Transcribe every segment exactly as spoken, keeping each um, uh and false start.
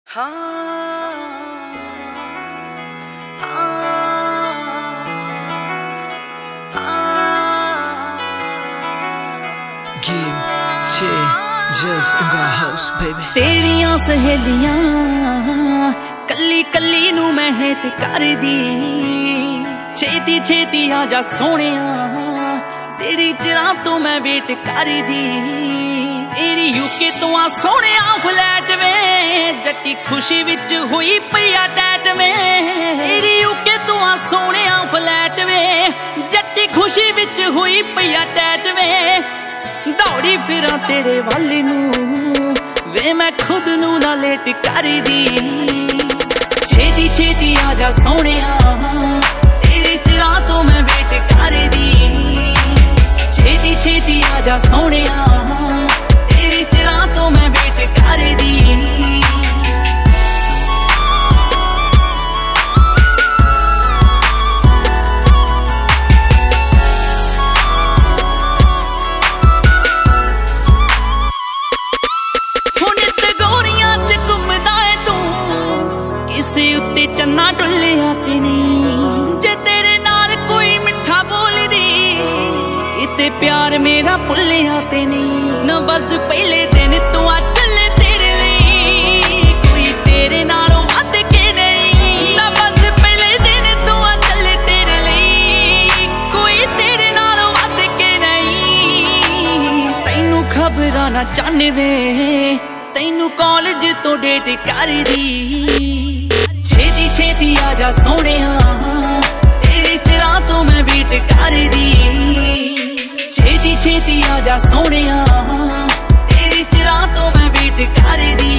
हाँ, हाँ, हाँ। Game changers in the house, baby. तेरियां सहेलियां कल्ली कल्ली नू मैं हेट कर दी, छेती छेती आजा सोहणिया तेरी चिरां तो मैं वेट कर दी। तेरी यूके तो आ सोहणिया फ्लैट में जट्टी खुशी विच हुई पिया डैट में। तेरी यूके तो आ सोहणिया फ्लैट में जट्टी खुशी विच हुई पिया डैट में। दौड़ी फिरां तेरे वल नू वे मैं खुद नू ना लेट कर दी। छेती छेती आजा सोहणिया तेरी चिरां तो मैं वेट कर दी। छेती छेती आजा सोहणिया तेरी चिरां तो मैं वेट कर दी। चन्ना डुलिया ते नहीं जे तेरे नाल कोई मिठा बोलदी इते प्यार मेरा भुलिया ते नहीं। न बस पहले दिन तू आ चले तेरे लिए कोई तेरे नालों वध के नहीं। न बस पहले दिन तू आ चले तेरे लिए कोई तेरे नालों वध के नहीं। तैनू खबरां ना चाहने वे तैनू कॉलेज तो डेट कर दी। छेती छेती आजा सोहणिया तेरी चिरां तो मैं वेट कर दी। छेती छेती आजा सोहणिया तेरी चिरां तो मैं वेट कर दी।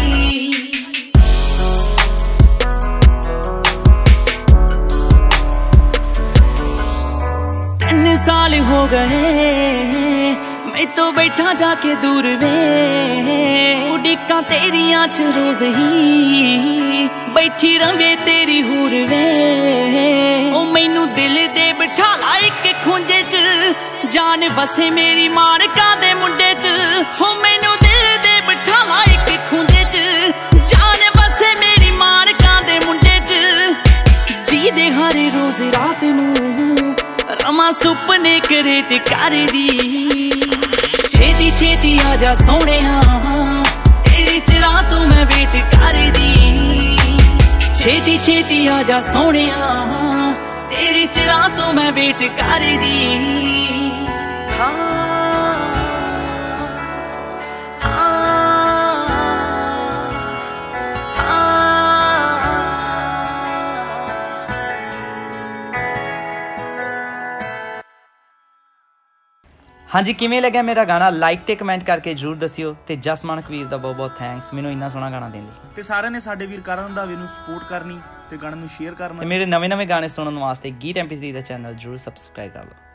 तीन साल हो गए मैं तो बैठा जाके दूर वे उड़ीकां तेरियां च रोज ही बैठी रवे तेरी हूर वे। ओ मैनू दिल दे बिठा ला इक खूंजे च जान बसे मेरी मानका दे मुंडे च। हो मैनू दिल दे बिठा ला इक खूंजे च जान बसे मेरी मानका दे मुंडे च। जी दे हर रोज रात नू रमा सुपने क्रिएट कर दी। छेती छेती आजा सोहणिया तेरी चिरां तो मैं वेट कर दी। छेती छेती आजा सोहणिया तेरी चिरां तो मैं वेट कर दी। हाँ, हाँ, हाँ। हाँ जी, किवें लग्या मेरा गाना लाइक ते कमेंट करके जरूर दसियो। ते जस मानक वीर दा बहुत बहुत थैंक्स मैनू इन्ना सोहना गाना देने लई। ते सारे ने साडे वीर करण रंधावे नू सपोर्ट करनी ते गाने नू शेयर करना। ते मेरे नवे नवे गाने सुनने वास्ते गीत एम पी थ्री दा चैनल जरूर सबसक्राइब कर लो।